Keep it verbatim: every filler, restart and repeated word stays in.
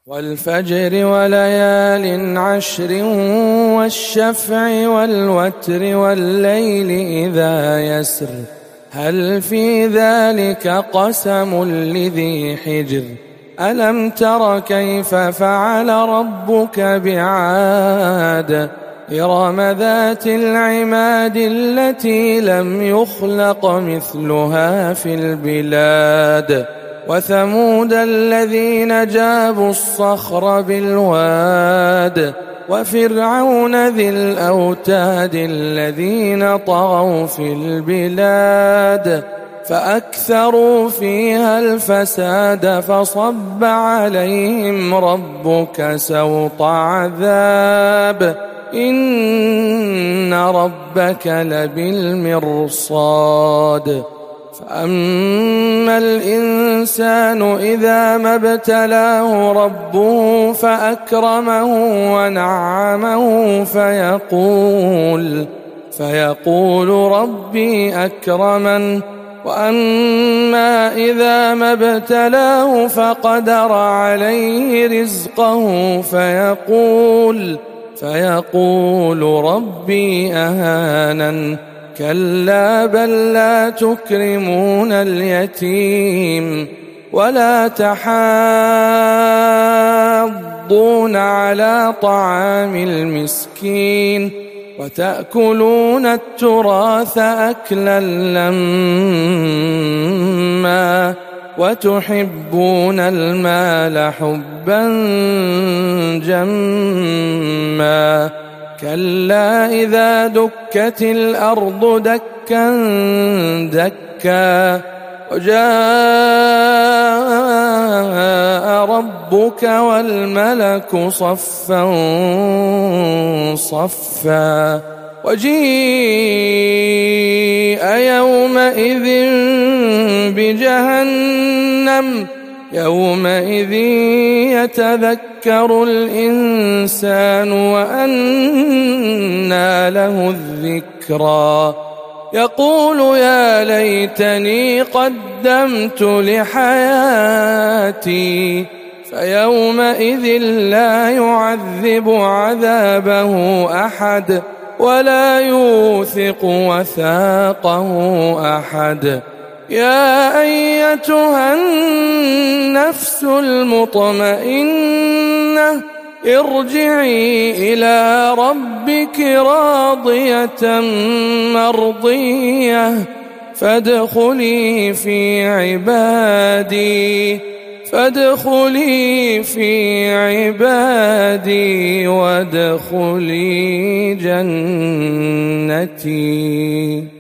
والفجر وليال عشر والشفع والوتر والليل إذا يسر هل في ذلك قسم لذي حجر ألم تر كيف فعل ربك بعاد إرم ذات العماد التي لم يخلق مثلها في البلاد وثمود الذين جابوا الصخر بالواد وفرعون ذي الأوتاد الذين طغوا في البلاد فأكثروا فيها الفساد فصب عليهم ربك سوط عذاب إن ربك لبالمرصاد فأما الإنسان إذا ما ابتلاه ربه فأكرمه ونعمه فيقول فيقول ربي أكرمن وأما إذا ما ابتلاه فقدر عليه رزقه فيقول فيقول ربي أهانن كلا بل لا تكرمون اليتيم ولا تحاضون على طعام المسكين وتأكلون التراث أكلا لما وتحبون المال حبا جما كلا إذا دكت الأرض دكا دكا وجاء ربك والملك صفا صفا وجيء يومئذ بجهنم يومئذ يتذكر الإنسان وأنى له الذكرى يقول يا ليتني قدمت لحياتي فيومئذ لا يعذب عذابه أحد ولا يوثق وثاقه أحد يا أيتها النفس المطمئنة ارجعي إلى ربك راضية مرضية فادخلي في عبادي فادخلي في عبادي وادخلي جنتي.